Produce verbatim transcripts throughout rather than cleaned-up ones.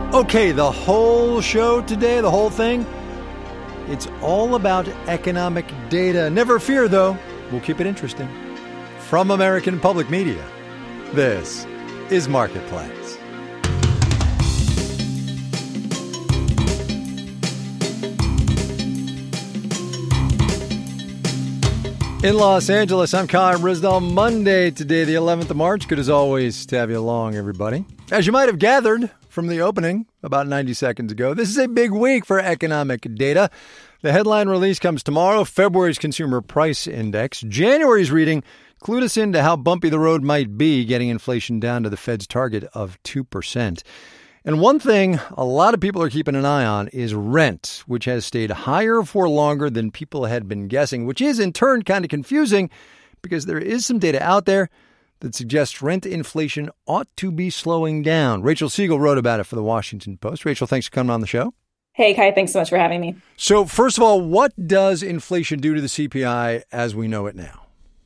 Okay, the whole show today, the whole thing, it's all about economic data. Never fear, though, we'll keep it interesting. From American Public Media, this is Marketplace. In Los Angeles, I'm Colin Brisdell. Monday today, the eleventh of March. Good as always to have you along, everybody. As you might have gathered from the opening about ninety seconds ago, this is a big week for economic data. The headline release comes tomorrow, February's Consumer Price Index. January's reading clued us into how bumpy the road might be getting inflation down to the Fed's target of two percent. And one thing a lot of people are keeping an eye on is rent, which has stayed higher for longer than people had been guessing, which is in turn kind of confusing because there is some data out there that suggests rent inflation ought to be slowing down. Rachel Siegel wrote about it for the Washington Post. Rachel, thanks for coming on the show. Hey, Kai, thanks so much for having me. So first of all, what does inflation do to the C P I as we know it now?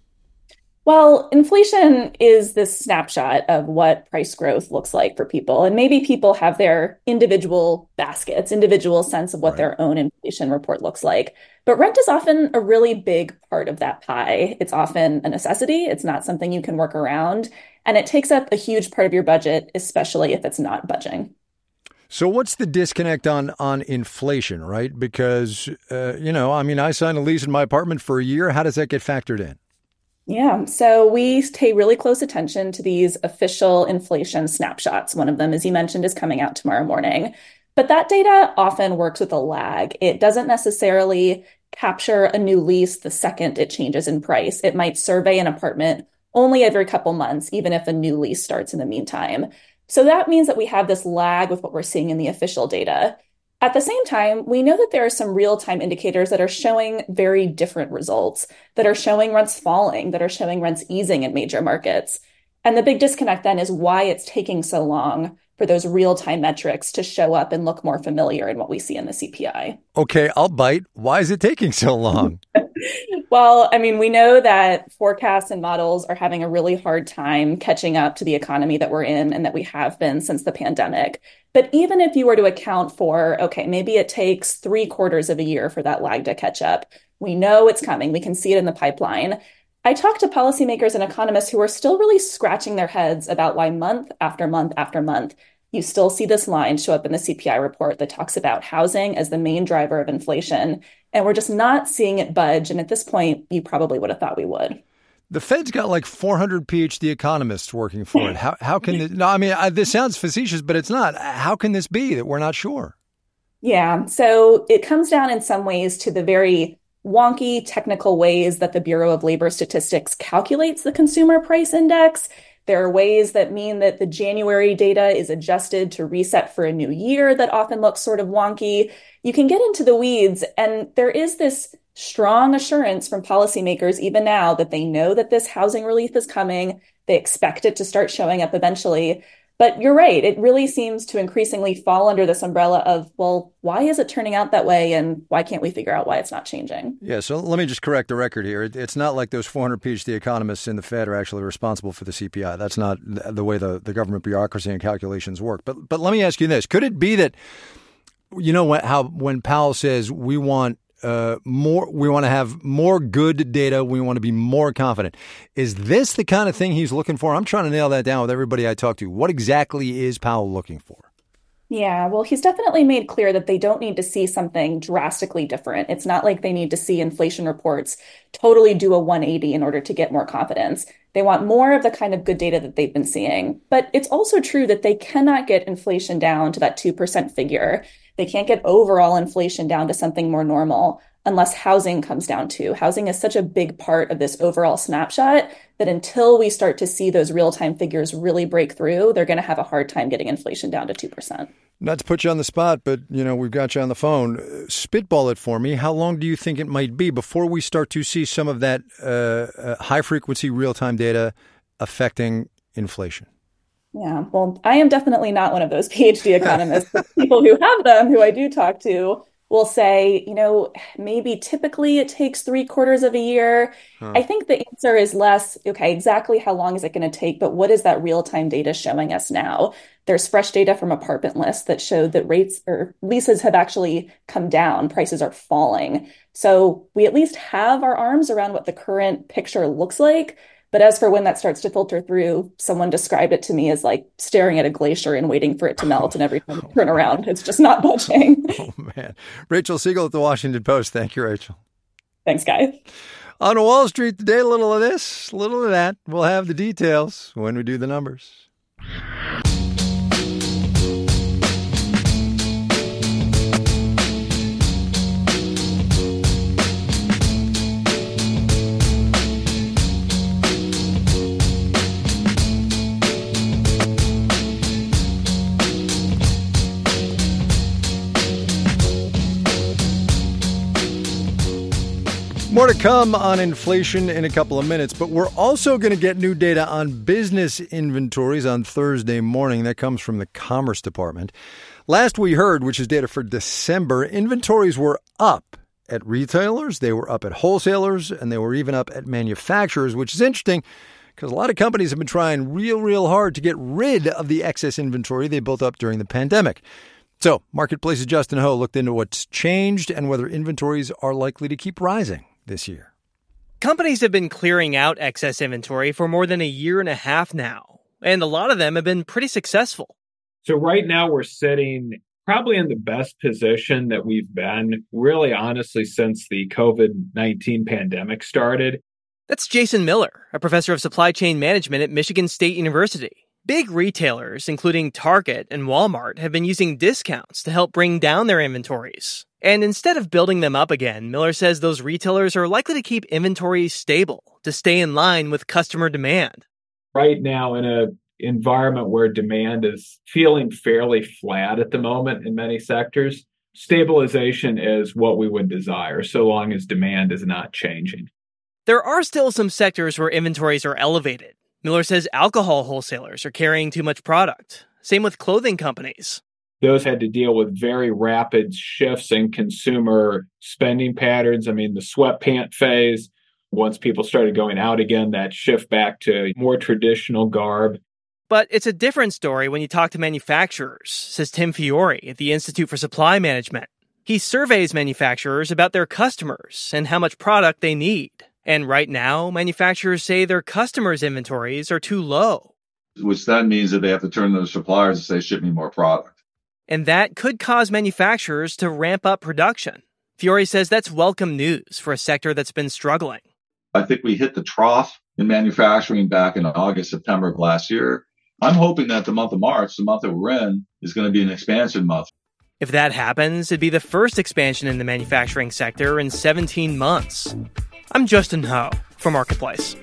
Well, inflation is this snapshot of what price growth looks like for people. And maybe people have their individual baskets, individual sense of what right. their own inflation report looks like. But rent is often a really big part of that pie. It's often a necessity. It's not something you can work around. And it takes up a huge part of your budget, especially if it's not budging. So what's the disconnect on on inflation, right? Because, uh, you know, I mean, I signed a lease in my apartment for a year. How does that get factored in? Yeah, so we pay really close attention to these official inflation snapshots. One of them, as you mentioned, is coming out tomorrow morning. But that data often works with a lag. It doesn't necessarily capture a new lease the second it changes in price. It might survey an apartment only every couple months, even if a new lease starts in the meantime. So that means that we have this lag with what we're seeing in the official data. At the same time, we know that there are some real-time indicators that are showing very different results, that are showing rents falling, that are showing rents easing in major markets. And the big disconnect then is why it's taking so long for those real-time metrics to show up and look more familiar in what we see in the C P I. Okay, I'll bite. Why is it taking so long? Well, I mean, we know that forecasts and models are having a really hard time catching up to the economy that we're in and that we have been since the pandemic. But even if you were to account for, okay, maybe it takes three quarters of a year for that lag to catch up. We know it's coming. We can see it in the pipeline. I talked to policymakers and economists who are still really scratching their heads about why month after month after month, you still see this line show up in the C P I report that talks about housing as the main driver of inflation. And we're just not seeing it budge. And at this point, you probably would have thought we would. The Fed's got like four hundred P H D economists working for it. How how can it? No, I mean, I, this sounds facetious, but it's not. How can this be that we're not sure? Yeah, so it comes down in some ways to the very wonky technical ways that the Bureau of Labor Statistics calculates the consumer price index. There are ways that mean that the January data is adjusted to reset for a new year that often looks sort of wonky. You can get into the weeds, and there is this strong assurance from policymakers even now that they know that this housing relief is coming. They expect it to start showing up eventually. But you're right. It really seems to increasingly fall under this umbrella of, well, why is it turning out that way? And why can't we figure out why it's not changing? Yeah. So let me just correct the record here. It's not like those four hundred P H D economists in the Fed are actually responsible for the C P I. That's not the way the, the government bureaucracy and calculations work. But but let me ask you this. Could it be that, you know, how when Powell says we want Uh, more, we want to have more good data. We want to be more confident. Is this the kind of thing he's looking for? I'm trying to nail that down with everybody I talk to. What exactly is Powell looking for? Yeah, well, he's definitely made clear that they don't need to see something drastically different. It's not like they need to see inflation reports totally do a one eighty in order to get more confidence. They want more of the kind of good data that they've been seeing. But it's also true that they cannot get inflation down to that two percent figure. They can't get overall inflation down to something more normal unless housing comes down too. Housing is such a big part of this overall snapshot that until we start to see those real-time figures really break through, they're going to have a hard time getting inflation down to two percent. Not to put you on the spot, but, you know, we've got you on the phone. Spitball it for me. How long do you think it might be before we start to see some of that uh, uh, high-frequency real-time data affecting inflation? Yeah, well, I am definitely not one of those P H D economists. But people who have them, who I do talk to, will say, you know, maybe typically it takes three quarters of a year. Huh. I think the answer is less, okay, exactly how long is it going to take, but what is that real-time data showing us now? There's fresh data from Apartment List that showed that rates or leases have actually come down. Prices are falling. So we at least have our arms around what the current picture looks like. But as for when that starts to filter through, someone described it to me as like staring at a glacier and waiting for it to melt. And every time you turn around, it's just not budging. Oh, man. Rachel Siegel at the Washington Post. Thank you, Rachel. Thanks, guys. On Wall Street today, a little of this, a little of that. We'll have the details when we do the numbers. More to come on inflation in a couple of minutes, but we're also going to get new data on business inventories on Thursday morning. That comes from the Commerce Department. Last we heard, which is data for December, inventories were up at retailers, they were up at wholesalers, and they were even up at manufacturers, which is interesting because a lot of companies have been trying real, real hard to get rid of the excess inventory they built up during the pandemic. So, Marketplace's Justin Ho looked into what's changed and whether inventories are likely to keep rising this year. Companies have been clearing out excess inventory for more than a year and a half now, and a lot of them have been pretty successful. So right now we're sitting probably in the best position that we've been, really honestly, since the COVID nineteen pandemic started. That's Jason Miller, a professor of supply chain management at Michigan State University. Big retailers, including Target and Walmart, have been using discounts to help bring down their inventories. And instead of building them up again, Miller says those retailers are likely to keep inventories stable to stay in line with customer demand. Right now, in an environment where demand is feeling fairly flat at the moment in many sectors, stabilization is what we would desire, so long as demand is not changing. There are still some sectors where inventories are elevated. Miller says alcohol wholesalers are carrying too much product. Same with clothing companies. Those had to deal with very rapid shifts in consumer spending patterns. I mean, the sweatpant phase, once people started going out again, that shift back to more traditional garb. But it's a different story when you talk to manufacturers, says Tim Fiore at the Institute for Supply Management. He surveys manufacturers about their customers and how much product they need. And right now, manufacturers say their customers' inventories are too low. Which then means that they have to turn to their suppliers and say, ship me more product. And that could cause manufacturers to ramp up production. Fiore says that's welcome news for a sector that's been struggling. I think we hit the trough in manufacturing back in August, September of last year. I'm hoping that the month of March, the month that we're in, is going to be an expansion month. If that happens, it'd be the first expansion in the manufacturing sector in seventeen months. I'm Justin Ho for Marketplace.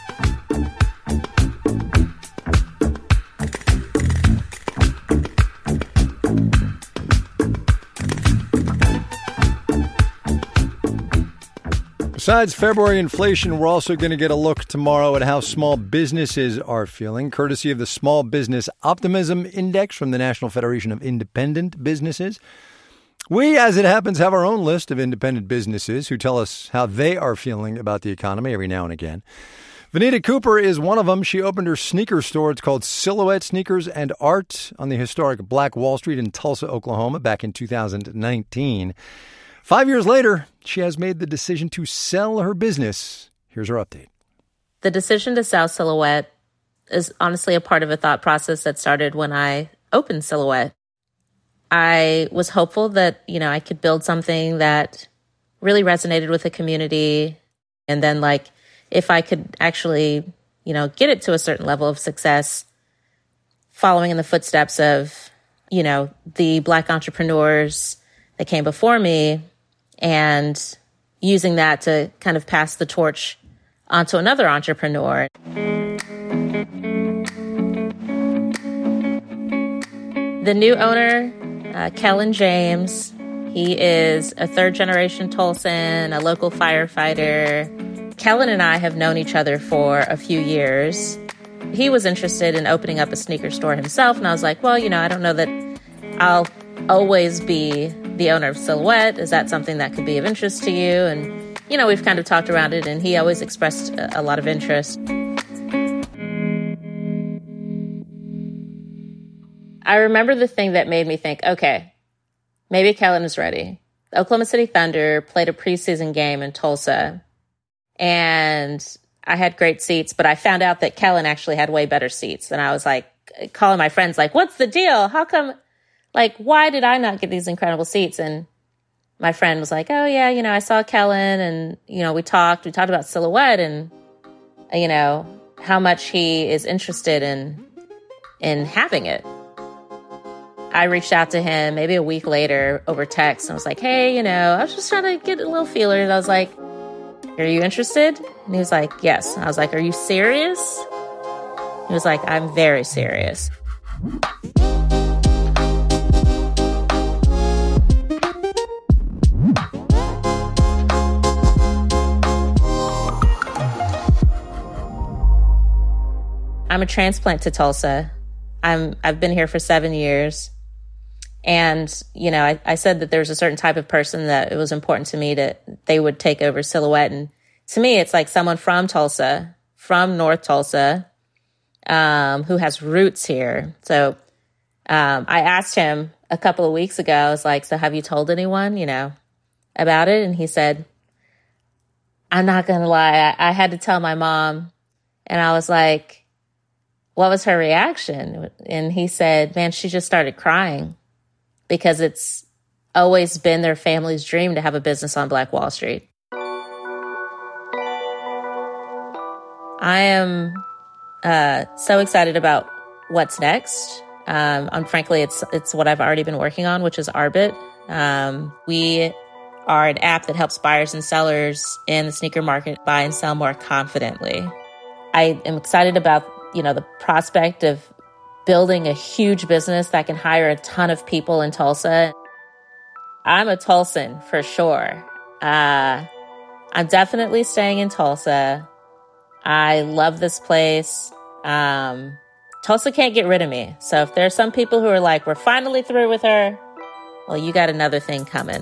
Besides February inflation, we're also going to get a look tomorrow at how small businesses are feeling, courtesy of the Small Business Optimism Index from the National Federation of Independent Businesses. We, as it happens, have our own list of independent businesses who tell us how they are feeling about the economy every now and again. Vanita Cooper is one of them. She opened her sneaker store. It's called Silhouette Sneakers and Art on the historic Black Wall Street in Tulsa, Oklahoma, back in two thousand nineteen. Five years later, she has made the decision to sell her business. Here's her update. The decision to sell Silhouette is honestly a part of a thought process that started when I opened Silhouette. I was hopeful that, you know, I could build something that really resonated with the community. And then, like, if I could actually, you know, get it to a certain level of success, following in the footsteps of, you know, the Black entrepreneurs that came before me, and using that to kind of pass the torch onto another entrepreneur. The new owner, uh, Kellen James, he is a third-generation Tulsan, a local firefighter. Kellen and I have known each other for a few years. He was interested in opening up a sneaker store himself, and I was like, well, you know, I don't know that I'll always be the owner of Silhouette. Is that something that could be of interest to you? And, you know, we've kind of talked around it, and he always expressed a, a lot of interest. I remember the thing that made me think, okay, maybe Kellen is ready. The Oklahoma City Thunder played a preseason game in Tulsa, and I had great seats, but I found out that Kellen actually had way better seats. And I was like, calling my friends, like, what's the deal? How come, like, why did I not get these incredible seats? And my friend was like, oh, yeah, you know, I saw Kellen, and, you know, we talked, we talked about Silhouette and, you know, how much he is interested in, in having it. I reached out to him maybe a week later over text, and I was like, hey, you know, I was just trying to get a little feeler. And I was like, are you interested? And he was like, yes. And I was like, are you serious? He was like, I'm very serious. I'm a transplant to Tulsa. I'm, I've been here for seven years. And, you know, I, I said that there was a certain type of person that it was important to me that they would take over Silhouette. And to me, it's like someone from Tulsa, from North Tulsa, um, who has roots here. So um, I asked him a couple of weeks ago, I was like, so have you told anyone, you know, about it? And he said, I'm not going to lie. I, I had to tell my mom. And I was like, what was her reaction? And he said, man, she just started crying because it's always been their family's dream to have a business on Black Wall Street. I am uh, so excited about what's next. Um, and frankly, it's it's what I've already been working on, which is Arbit. Um, we are an app that helps buyers and sellers in the sneaker market buy and sell more confidently. I am excited about, you know, the prospect of building a huge business that can hire a ton of people in Tulsa. I'm a Tulsan for sure. Uh, I'm definitely staying in Tulsa. I love this place. Um, Tulsa can't get rid of me. So if there's some people who are like, we're finally through with her, well, you got another thing coming.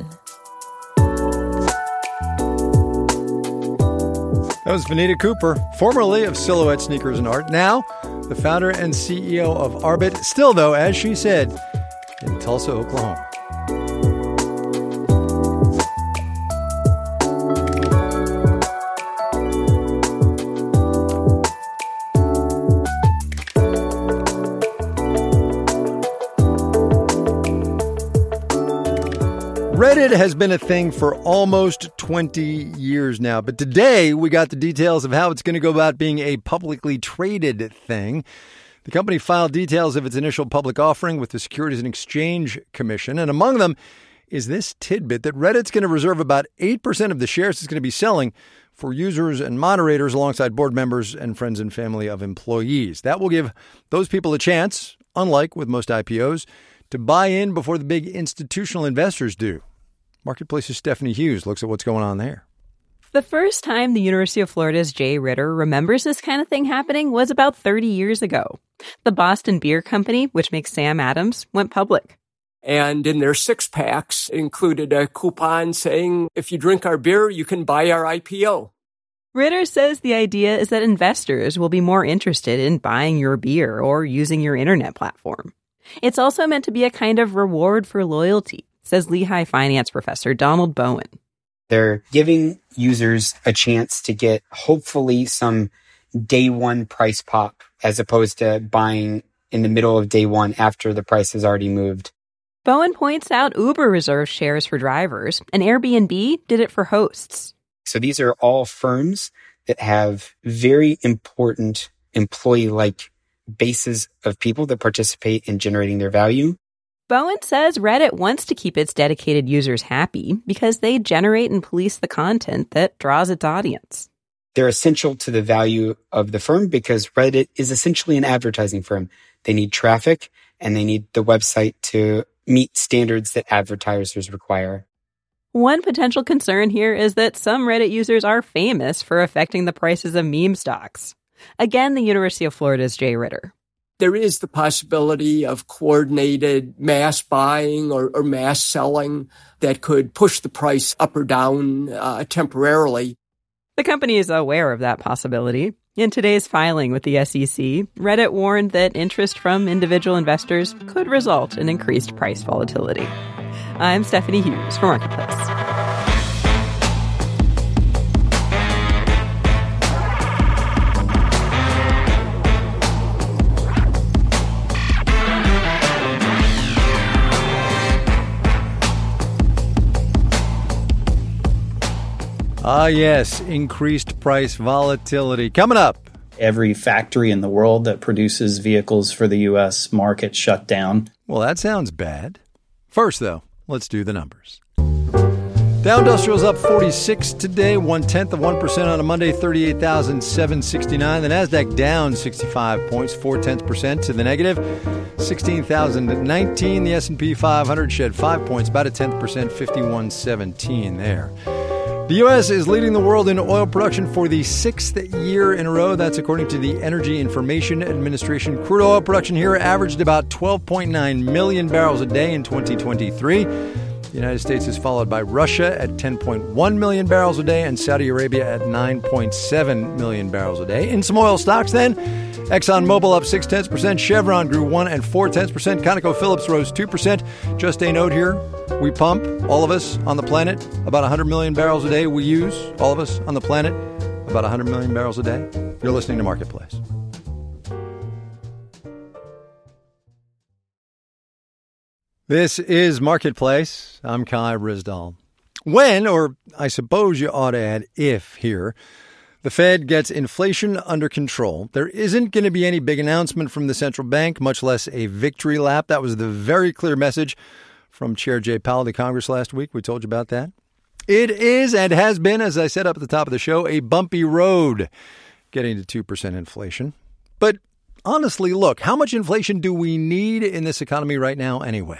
That was Vanita Cooper, formerly of Silhouette Sneakers and Art, now the founder and C E O of Arbit, still, though, as she said, in Tulsa, Oklahoma. Reddit has been a thing for almost twenty years now, but today we got the details of how it's going to go about being a publicly traded thing. The company filed details of its initial public offering with the Securities and Exchange Commission, and among them is this tidbit that Reddit's going to reserve about eight percent of the shares it's going to be selling for users and moderators alongside board members and friends and family of employees. That will give those people a chance, unlike with most I P Os, to buy in before the big institutional investors do. Marketplace's Stephanie Hughes looks at what's going on there. The first time the University of Florida's Jay Ritter remembers this kind of thing happening was about thirty years ago. The Boston Beer Company, which makes Sam Adams, went public. And in their six-packs included a coupon saying, if you drink our beer, you can buy our I P O. Ritter says the idea is that investors will be more interested in buying your beer or using your internet platform. It's also meant to be a kind of reward for loyalty, says Lehigh finance professor Donald Bowen. They're giving users a chance to get hopefully some day one price pop as opposed to buying in the middle of day one after the price has already moved. Bowen points out Uber reserves shares for drivers, and Airbnb did it for hosts. So these are all firms that have very important employee-like bases of people that participate in generating their value. Bowen says Reddit wants to keep its dedicated users happy because they generate and police the content that draws its audience. They're essential to the value of the firm because Reddit is essentially an advertising firm. They need traffic and they need the website to meet standards that advertisers require. One potential concern here is that some Reddit users are famous for affecting the prices of meme stocks. Again, the University of Florida's Jay Ritter. there is the possibility of coordinated mass buying or, or mass selling that could push the price up or down uh, temporarily. The company is aware of that possibility. In today's filing with the S E C, Reddit warned that interest from individual investors could result in increased price volatility. I'm Stephanie Hughes for Marketplace. Ah, yes, increased price volatility. Coming up. Every factory in the world that produces vehicles for the U S market shut down. Well, that sounds bad. First, though, let's do the numbers. Dow Industrial's up forty-six today, one-tenth of one percent on a Monday, thirty-eight thousand seven hundred sixty-nine. The Nasdaq down sixty-five points, four-tenths percent to the negative, sixteen thousand nineteen. The S and P five hundred shed five points, about a tenth percent, fifty-one seventeen there. The U S is leading the world in oil production for the sixth year in a row. That's according to the Energy Information Administration. Crude oil production here averaged about twelve point nine million barrels a day in twenty twenty-three. The United States is followed by Russia at ten point one million barrels a day and Saudi Arabia at nine point seven million barrels a day. In some oil stocks then, ExxonMobil up six tenths percent, Chevron grew one and four tenths percent, ConocoPhillips rose two percent. Just a note here, we pump, all of us on the planet, about one hundred million barrels a day. We use, all of us on the planet, about one hundred million barrels a day. You're listening to Marketplace. This is Marketplace. I'm Kai Ryssdal. When, or I suppose you ought to add if here, the Fed gets inflation under control, there isn't going to be any big announcement from the central bank, much less a victory lap. That was the very clear message from Chair Jay Powell to Congress last week. We told you about that. It is and has been, as I said up at the top of the show, a bumpy road getting to two percent inflation. But honestly, look, how much inflation do we need in this economy right now anyway?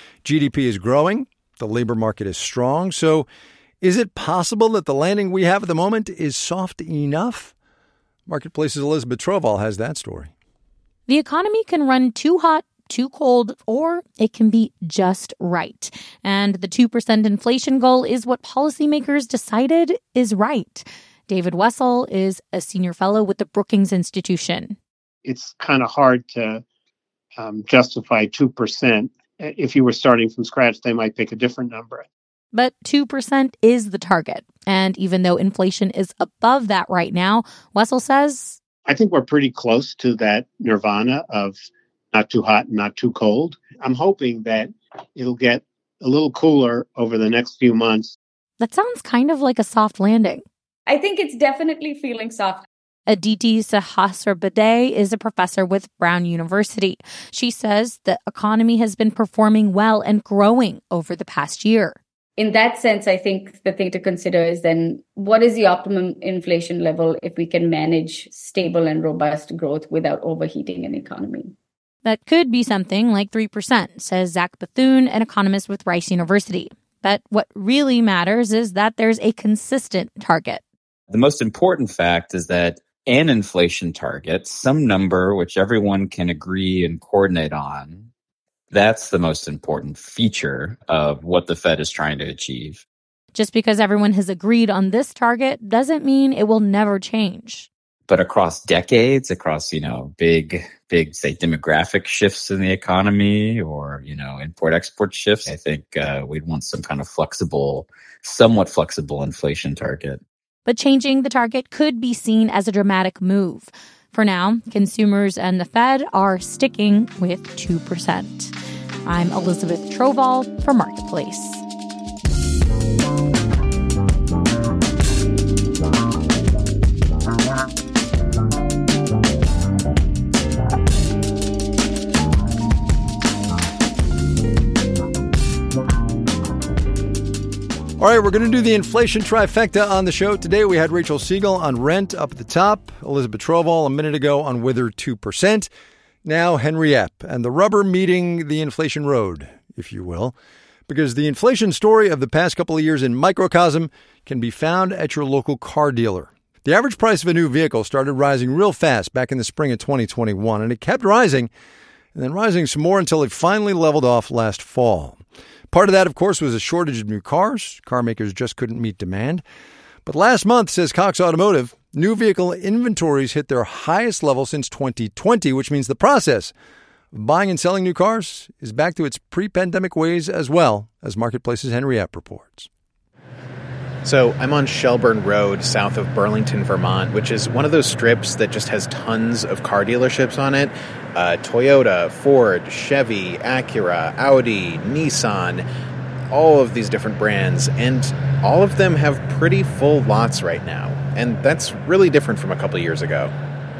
G D P is growing. The labor market is strong. So is it possible that the landing we have at the moment is soft enough? Marketplace's Elizabeth Trovall has that story. The economy can run too hot, too cold, or it can be just right. And the two percent inflation goal is what policymakers decided is right. David Wessel is a senior fellow with the Brookings Institution. It's kind of hard to um, justify two percent. If you were starting from scratch, they might pick a different number. But two percent is the target. And even though inflation is above that right now, Wessel says, I think we're pretty close to that nirvana of not too hot and not too cold. I'm hoping that it'll get a little cooler over the next few months. That sounds kind of like a soft landing. I think it's definitely feeling soft. Aditi Sahasrabudhe is a professor with Brown University. She says the economy has been performing well and growing over the past year. In that sense, I think the thing to consider is then what is the optimum inflation level if we can manage stable and robust growth without overheating an economy? That could be something like three percent, says Zach Bethune, an economist with Rice University. But what really matters is that there's a consistent target. The most important fact is that an inflation target, some number which everyone can agree and coordinate on, that's the most important feature of what the Fed is trying to achieve. Just because everyone has agreed on this target doesn't mean it will never change. But across decades, across, you know, big, big, say, demographic shifts in the economy or, you know, import-export shifts, I think uh, we'd want some kind of flexible, somewhat flexible inflation target. But changing the target could be seen as a dramatic move. For now, consumers and the Fed are sticking with two percent. I'm Elizabeth Trovall for Marketplace. All right, we're going to do the inflation trifecta on the show. Today we had Rachel Siegel on rent up at the top, Elizabeth Trovall a minute ago on Wither two percent. Now Henry Epp and the rubber meeting the inflation road, if you will, because the inflation story of the past couple of years in microcosm can be found at your local car dealer. The average price of a new vehicle started rising real fast back in the spring of twenty twenty-one, and it kept rising and then rising some more until it finally leveled off last fall. Part of that, of course, was a shortage of new cars. Car makers just couldn't meet demand. But last month, says Cox Automotive, new vehicle inventories hit their highest level since twenty twenty, which means the process of buying and selling new cars is back to its pre-pandemic ways as well, as Marketplace's Henry Epp reports. So I'm on Shelburne Road, south of Burlington, Vermont, which is one of those strips that just has tons of car dealerships on it. Uh, Toyota, Ford, Chevy, Acura, Audi, Nissan, all of these different brands, and all of them have pretty full lots right now. And that's really different from a couple years ago.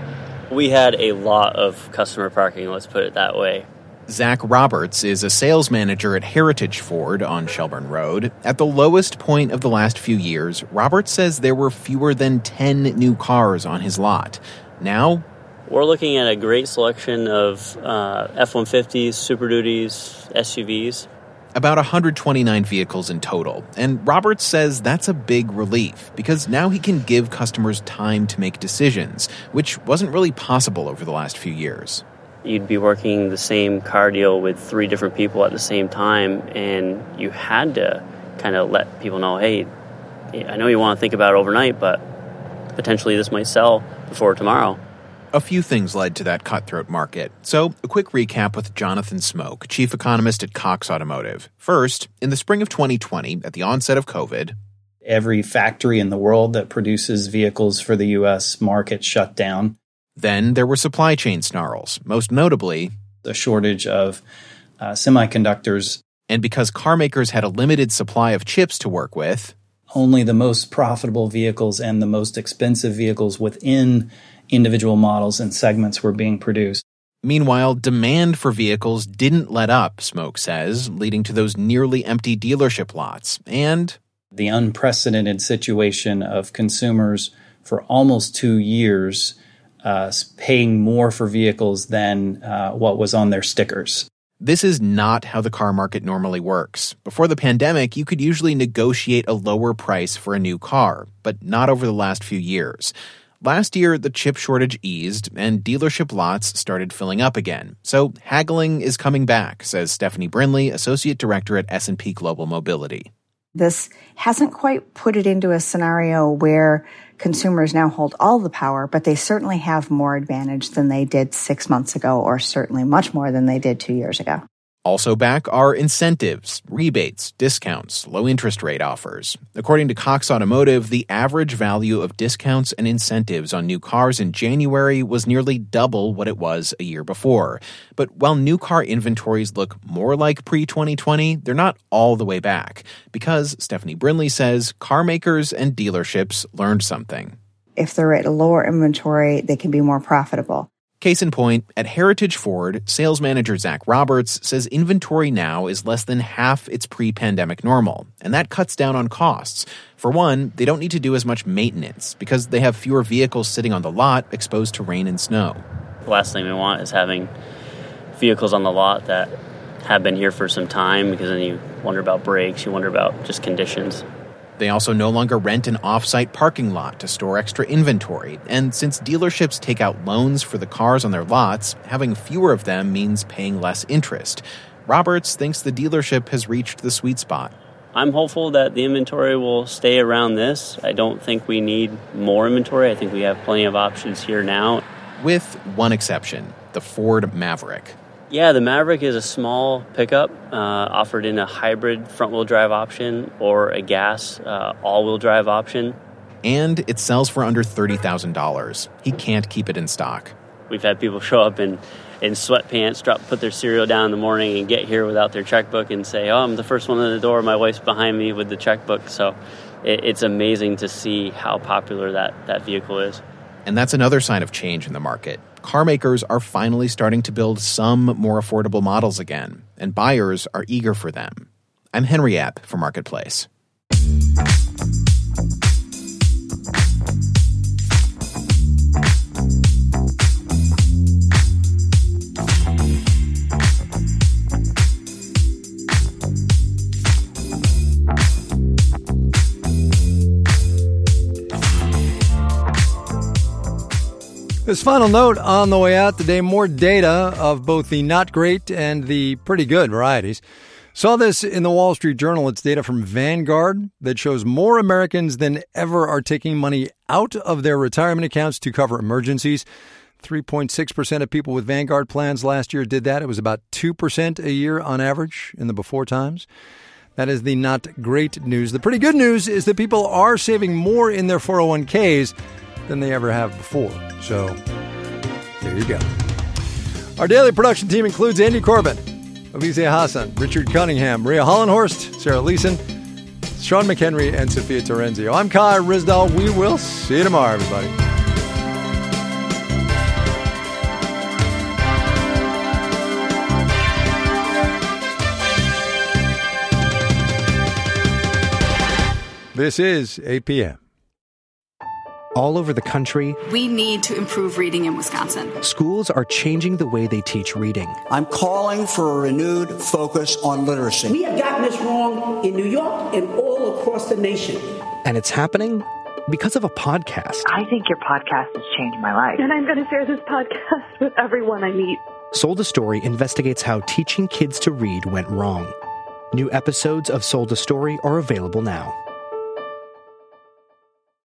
We had a lot of customer parking, let's put it that way. Zach Roberts is a sales manager at Heritage Ford on Shelburne Road. At the lowest point of the last few years, Roberts says there were fewer than ten new cars on his lot. Now, we're looking at a great selection of uh, F one fifties, Super Duties, S U Vs. About one hundred twenty-nine vehicles in total. And Roberts says that's a big relief because now he can give customers time to make decisions, which wasn't really possible over the last few years. You'd be working the same car deal with three different people at the same time, and you had to kind of let people know, hey, I know you want to think about it overnight, but potentially this might sell before tomorrow. A few things led to that cutthroat market. So, a quick recap with Jonathan Smoke, chief economist at Cox Automotive. First, in the spring of twenty twenty, at the onset of COVID, every factory in the world that produces vehicles for the U S market shut down. Then there were supply chain snarls, most notably the shortage of uh, semiconductors. And because car makers had a limited supply of chips to work with, only the most profitable vehicles and the most expensive vehicles within individual models and segments were being produced. Meanwhile, demand for vehicles didn't let up, Smoke says, leading to those nearly empty dealership lots. And the unprecedented situation of consumers for almost two years Uh, paying more for vehicles than uh, what was on their stickers. This is not how the car market normally works. Before the pandemic, you could usually negotiate a lower price for a new car, but not over the last few years. Last year, the chip shortage eased and dealership lots started filling up again. So haggling is coming back, says Stephanie Brinley, Associate Director at S and P Global Mobility. This hasn't quite put it into a scenario where consumers now hold all the power, but they certainly have more advantage than they did six months ago, or certainly much more than they did two years ago. Also back are incentives, rebates, discounts, low interest rate offers. According to Cox Automotive, the average value of discounts and incentives on new cars in January was nearly double what it was a year before. But while new car inventories look more like pre twenty twenty, they're not all the way back. Because, Stephanie Brinley says, car makers and dealerships learned something. If they're at a lower inventory, they can be more profitable. Case in point, at Heritage Ford, sales manager Zach Roberts says inventory now is less than half its pre-pandemic normal, and that cuts down on costs. For one, they don't need to do as much maintenance because they have fewer vehicles sitting on the lot exposed to rain and snow. The last thing we want is having vehicles on the lot that have been here for some time, because then you wonder about brakes, you wonder about just conditions. They also no longer rent an off-site parking lot to store extra inventory. And since dealerships take out loans for the cars on their lots, having fewer of them means paying less interest. Roberts thinks the dealership has reached the sweet spot. I'm hopeful that the inventory will stay around this. I don't think we need more inventory. I think we have plenty of options here now. With one exception, the Ford Maverick. Yeah, the Maverick is a small pickup uh, offered in a hybrid front-wheel drive option or a gas uh, all-wheel drive option. And it sells for under thirty thousand dollars. He can't keep it in stock. We've had people show up in, in sweatpants, drop, put their cereal down in the morning and get here without their checkbook and say, oh, I'm the first one in the door. My wife's behind me with the checkbook. So it, it's amazing to see how popular that, that vehicle is. And that's another sign of change in the market. Car makers are finally starting to build some more affordable models again, and buyers are eager for them. I'm Henry Epp for Marketplace. This final note on the way out today, more data of both the not great and the pretty good varieties. Saw this in the Wall Street Journal. It's data from Vanguard that shows more Americans than ever are taking money out of their retirement accounts to cover emergencies. three point six percent of people with Vanguard plans last year did that. It was about two percent a year on average in the before times. That is the not great news. The pretty good news is that people are saving more in their four oh one k's than they ever have before. So there you go. Our daily production team includes Andy Corbin, Alize Hassan, Richard Cunningham, Maria Hollenhorst, Sarah Leeson, Sean McHenry, and Sophia Terenzio. I'm Kai Ryssdal. We will see you tomorrow, everybody. This is eight p.m. All over the country, we need to improve reading in Wisconsin. Schools are changing the way they teach reading. I'm calling for a renewed focus on literacy. We have gotten this wrong in New York and all across the nation. And it's happening because of a podcast. I think your podcast has changed my life. And I'm going to share this podcast with everyone I meet. Sold a Story investigates how teaching kids to read went wrong. New episodes of Sold a Story are available now.